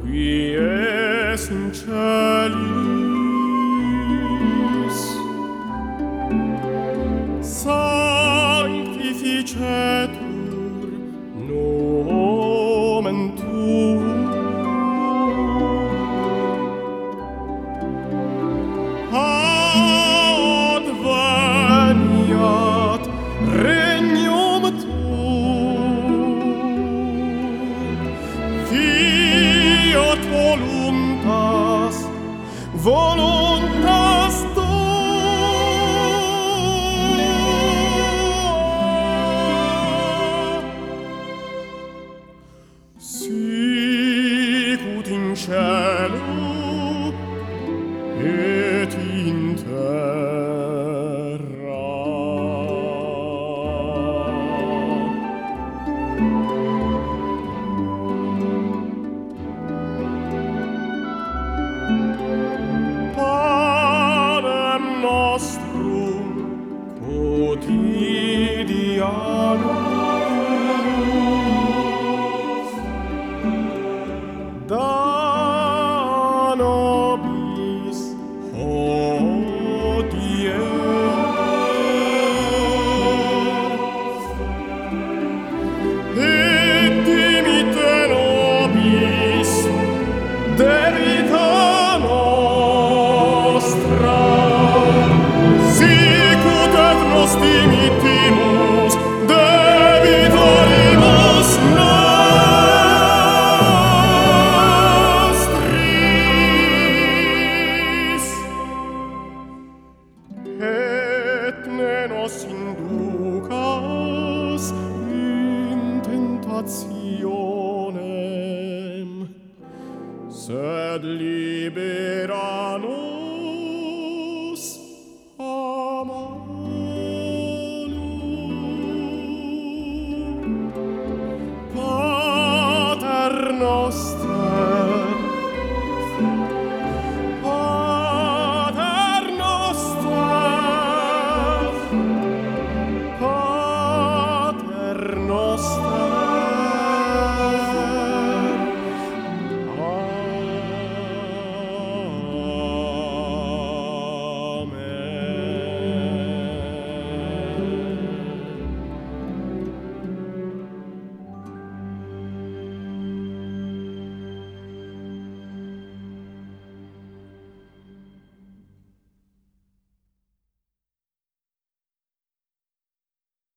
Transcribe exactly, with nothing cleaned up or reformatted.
qui es in celis sanctificetur nomen tuum adveniat regnum tuum fiat voluntas voluntas tua sicut in cielo et in terra. Panem nostrum quotidianus da nobis hodie et dimitte nobis debita nostra sicut et nos dimittimus debitoribus nostris et ne nos inducas in tentationem sed libera nos